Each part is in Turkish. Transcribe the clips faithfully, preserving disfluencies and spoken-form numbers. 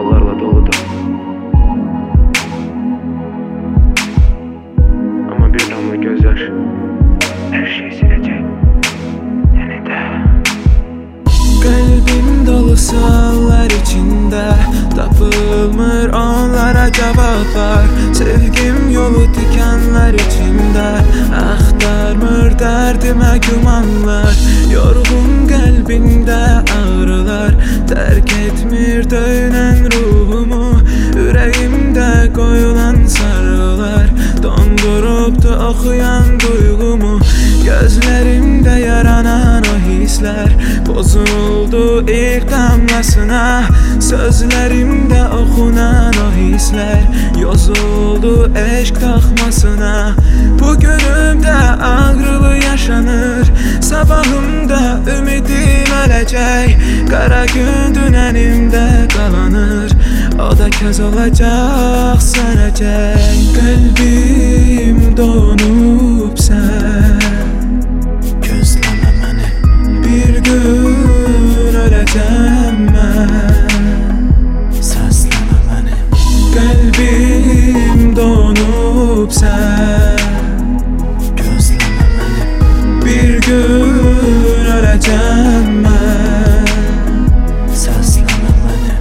hallarla doludur. Ama bir damla gözyaş her şeyi silecek yeniden. Kalbim dolu suallar içinde, tapılmır onlara cevaplar. Sevgim yolu dikenler içinde, aktarmır derdime gümanlar. Yorgun kalbimde ağrılar, terk etmir döyünen ruhumu. Yüreğimde koyulan sarılar, donduruptu okuyan duygumu. Gözlerimde yaranan o hisler bozuldu ilk damlasına. Sözlerimde okunan o hisler yozuldu eşk takmasına. Bugünümde ağrılı yaşanır, sabahımda ümidim ölecek. Kara gün dünenimde kalanır, o da köz olacak sönecek. Kalbim donup sen gözleme beni, bir gün öleceğim ben, sesleme beni. Kalbim donup sen gözleme beni, bir gün öleceğim ben, sesleme beni.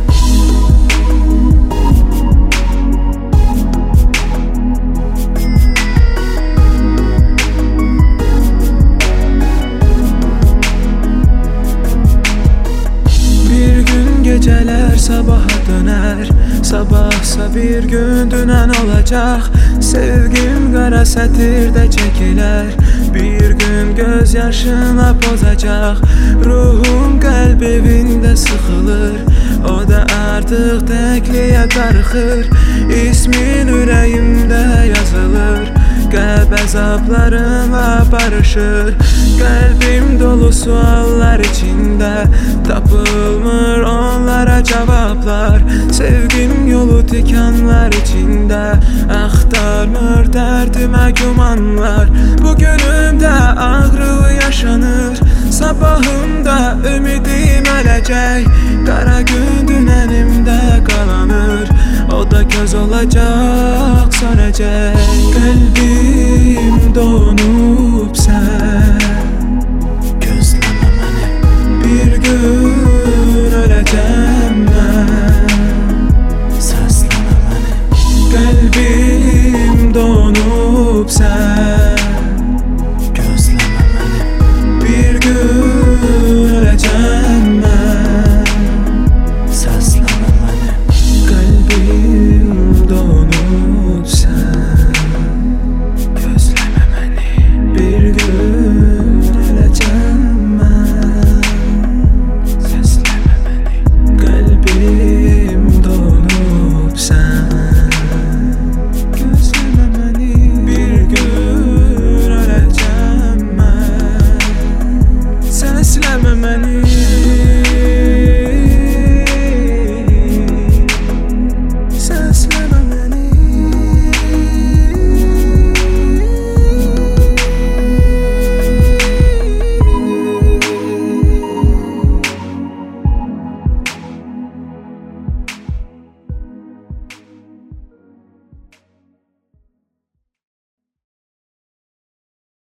Geceler sabaha döner, sabahsa bir gün dünen olacak. Sevgim kara sətirdə çekiler, bir gün gözyaşına bozacak. Ruhum kalp evinde sıkılır, o da artık tekliye karışır. İsmin yüreğimde yazılır, kalp azaplarımla barışır. Kalbim dolu suallar içinde, tapılmır onlara cevaplar. Sevgim yolu dikenler içinde, aktarmır derdime gümanlar. Bugünümde ağrı yaşanır, sabahımda ümidim ölecek. Kara gün dünenimde kalanır, o da göz olacak sönecek. Kalbim donup